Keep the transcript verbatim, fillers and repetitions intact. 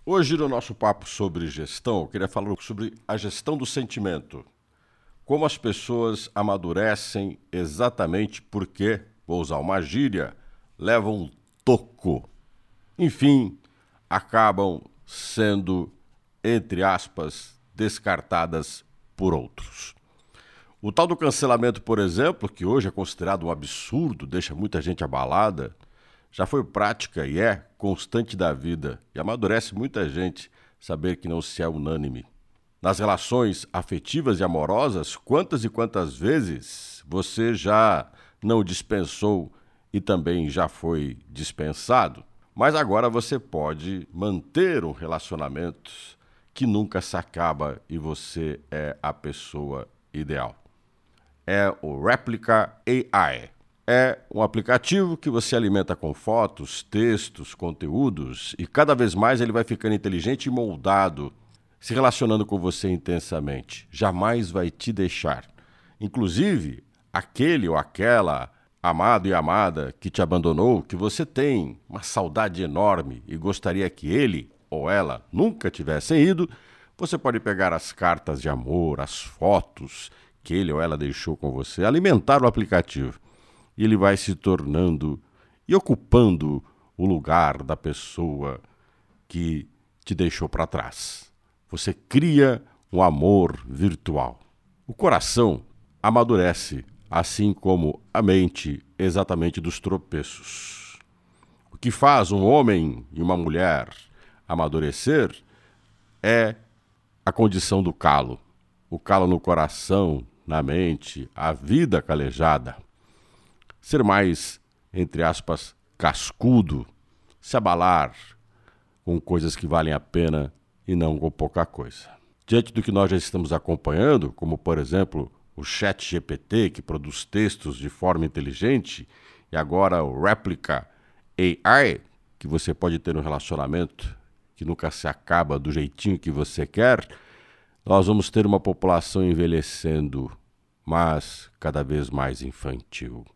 Hoje, no nosso papo sobre gestão, eu queria falar sobre a gestão do sentimento. Como as pessoas amadurecem exatamente porque, vou usar uma gíria, levam um toco. Enfim, acabam sendo, entre aspas, descartadas por outros. O tal do cancelamento, por exemplo, que hoje é considerado um absurdo, deixa muita gente abalada, já foi prática e é constante da vida e amadurece muita gente saber que não se é unânime. Nas relações afetivas e amorosas, quantas e quantas vezes você já não dispensou e também já foi dispensado? Mas agora você pode manter um relacionamento que nunca se acaba e você é a pessoa ideal. É o Replica A I. É um aplicativo que você alimenta com fotos, textos, conteúdos e cada vez mais ele vai ficando inteligente e moldado, se relacionando com você intensamente. Jamais vai te deixar. Inclusive, aquele ou aquela amado e amada que te abandonou, que você tem uma saudade enorme e gostaria que ele ou ela nunca tivessem ido, você pode pegar as cartas de amor, as fotos que ele ou ela deixou com você, alimentar o aplicativo. E ele vai se tornando e ocupando o lugar da pessoa que te deixou para trás. Você cria um amor virtual. O coração amadurece, assim como a mente, exatamente dos tropeços. O que faz um homem e uma mulher amadurecer é a condição do calo. O calo no coração, na mente, a vida calejada. Ser mais, entre aspas, cascudo, se abalar com coisas que valem a pena e não com pouca coisa. Diante do que nós já estamos acompanhando, como por exemplo o Chat G P T, que produz textos de forma inteligente, e agora o Replica A I, que você pode ter um relacionamento que nunca se acaba do jeitinho que você quer, nós vamos ter uma população envelhecendo, mas cada vez mais infantil.